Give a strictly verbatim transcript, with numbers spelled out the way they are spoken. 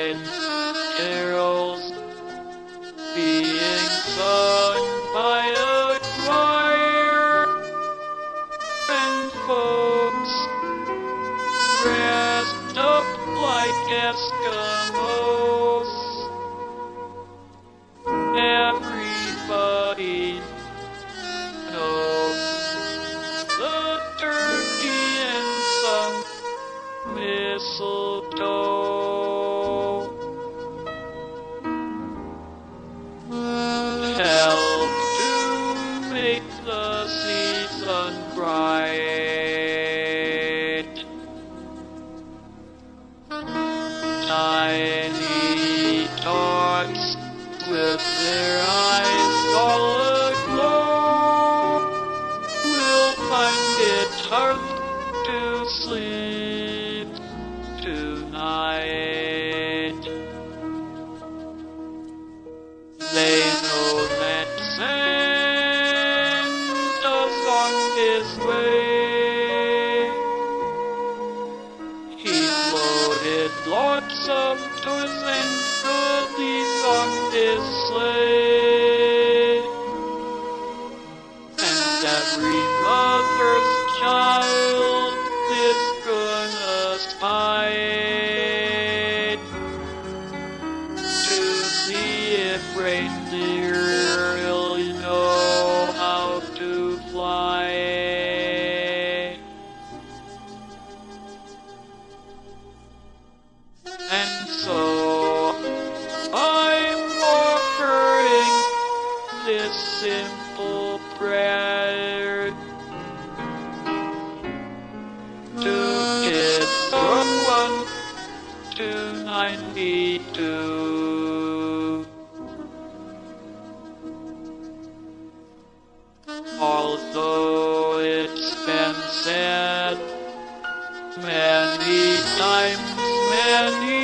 night carols being sung by a choir, and folks dressed up like Eskimos. Everybody knows the turkey and some mistletoe help to make the season bright. Tiny tots with their eyes all aglow will find it hard to sleep tonight. They know that Santa's on his way. He's loaded lots of toys and goodies on his sleigh, and every mother's child is gonna spy it to see if reindeer really know how to fly. And so I'm offering this simple prayer to kids from one to ninety-two. Although it's been said many times, many